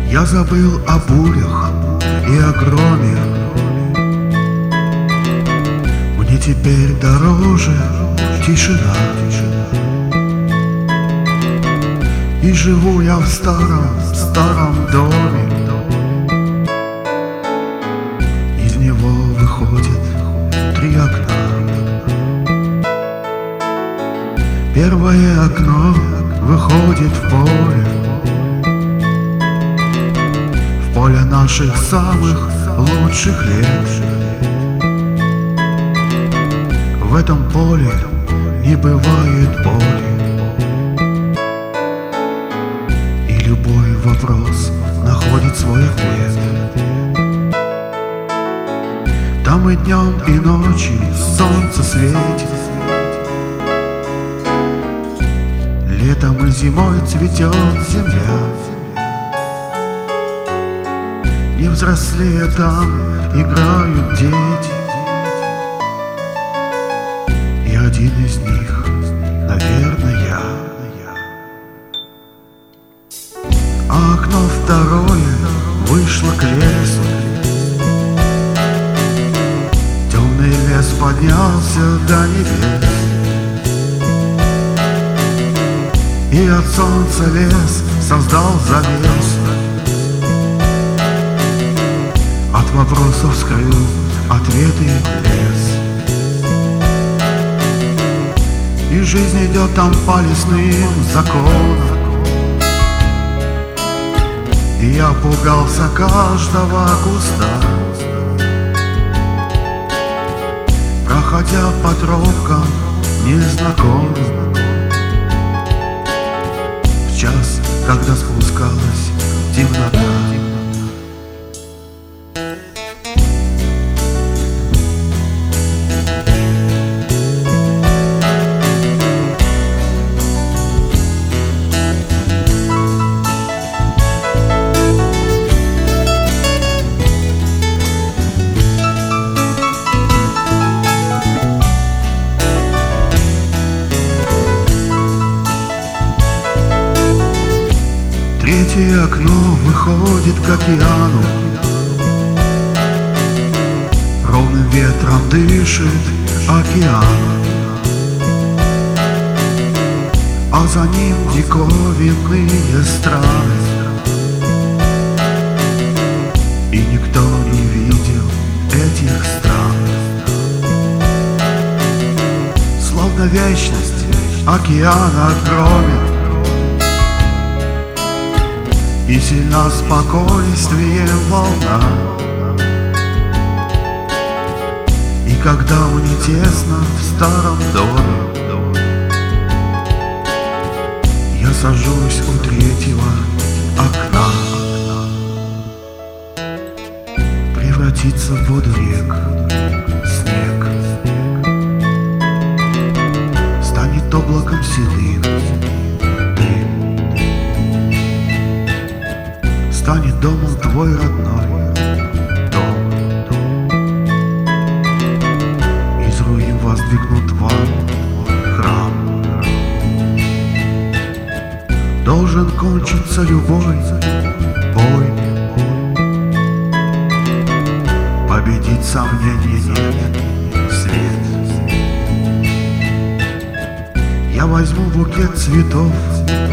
Я забыл о бурях и о громе. Мне теперь дороже тишина. И живу я в старом доме. Из него выходит 3 окна. Первое окно выходит в поле. В поле наших самых лучших лет. В этом поле не бывает боли. И любой вопрос находит свой ответ. Там и днем, и ночью солнце светит. Летом и зимой цветет земля. Не взрослея там играют дети. И один из них, наверное, я. А окно второе вышло к лесу. Темный лес поднялся до небес. И от солнца лес создал завесу. От вопросов скрыл ответы лес. И жизнь идет там по лесным законам. И я пугался каждого куста, проходя по тропкам незнакомым. В час, когда спускалась темнота. Третье окно выходит к океану. Ровным ветром дышит океан. А за ним диковинные страны. И никто не видел этих стран. Словно вечность океан огромен. И сильно спокойствием волна. И когда мне тесно в старом доме, я сажусь у третьего окна. Превратится в воду рек снег. Станет облаком седым дым. Станет домом твой родной дом. Из руин воздвигнут вам храм. Должен кончиться любой бой. Победить сомнений нет свет. Я возьму букет цветов